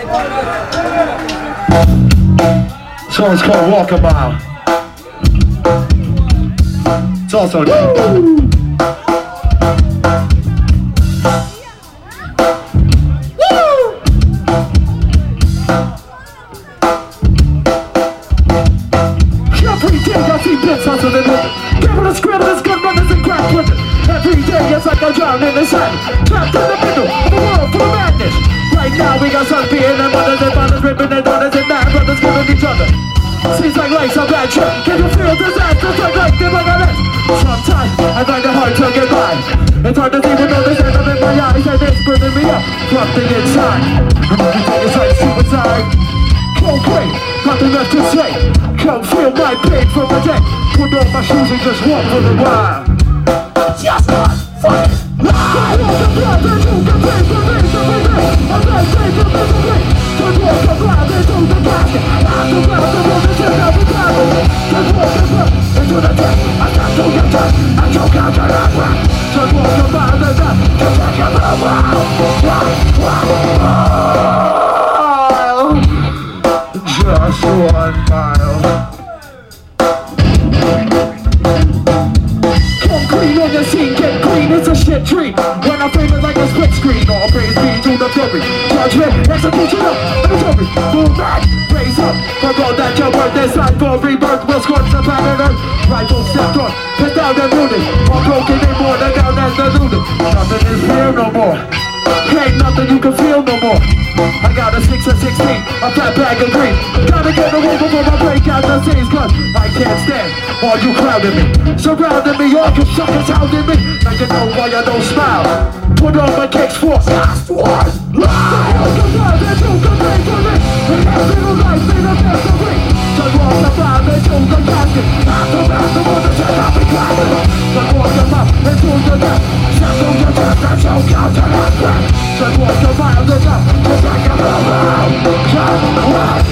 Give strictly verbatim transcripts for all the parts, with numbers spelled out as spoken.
This one's called Walk a Mile. It's also Woo! It's like I'm drowning in the sun, trapped in the middle of a world full of madness. Right now we got sun being and mothers and fathers ripping their daughters and mad brothers killing each other. Seems like life's a bad trip. Can you feel disaster? Like life is like a mess. Sometimes I find it hard to get by. It's hard to see with all this rhythm in my eyes and it's burning me up from the inside. And everything is like suicide. Cold great, nothing left to say. Come feel my pain from the day. Put on my shoes and just walk for the ride. Just one fucking lie. I walk the path and you can pay for me to be me. I'm not safe from misery. Just walk the path into the casket. I'm the path that wants to take out the battle. Just walk the path into the death. I got to get done. I choke out the last one. Just walk the path and then just take your move out. Just one mile. Clean on the scene, get clean, it's a shit tree. When I frame it like a split screen, all praise be to the fury. Judgment, execution up, military. Move back, raise up. For all that your word, this life for rebirth will scorch the planet earth. Rifle stepped on, pissed down and wounded. All broken and more than down as the looted. Nothing is here no more. Ain't nothing you can feel no more. I got a six or sixteen, a fat bag of green. Gotta get away before I break out the scenes, cause I can't stand all you crowding me. Surrounding me, all you suckers hounding me. Now you know why I don't smile. Put on my kicks for last one. Lie! That you can pay for me. And every life in a misery. Just walk the path into the casket. After that, the one that should not be classic. Just walk the path into the death. Settle your death and choke out the last breath. Just walk the miles enough to take a move out. Just one.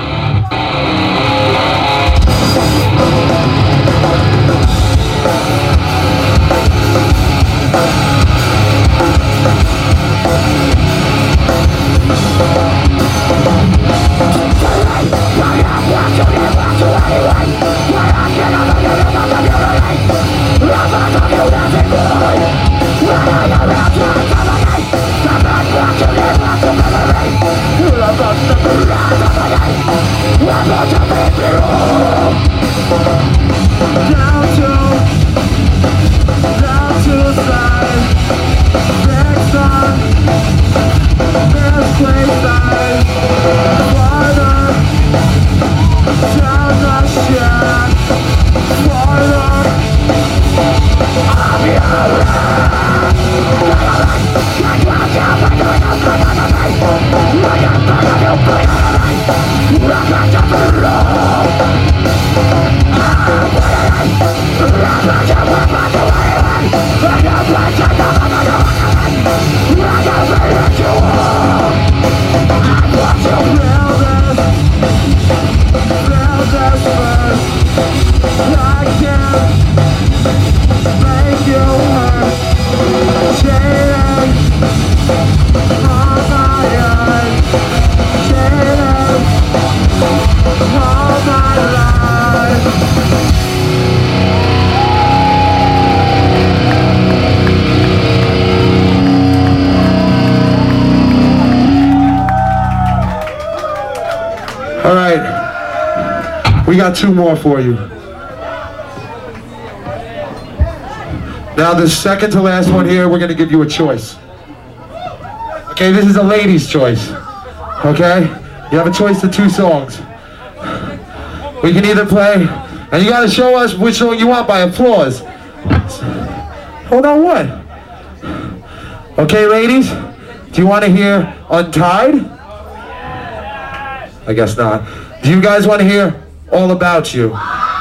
All right, we got two more for you. Now the second to last one here, we're gonna give you a choice. Okay, this is a lady's choice. Okay, you have a choice of two songs. We can either play, and you gotta show us which song you want by applause. Hold on, what? Okay, ladies, do you want to hear Untied? I guess not. Do you guys want to hear All About You?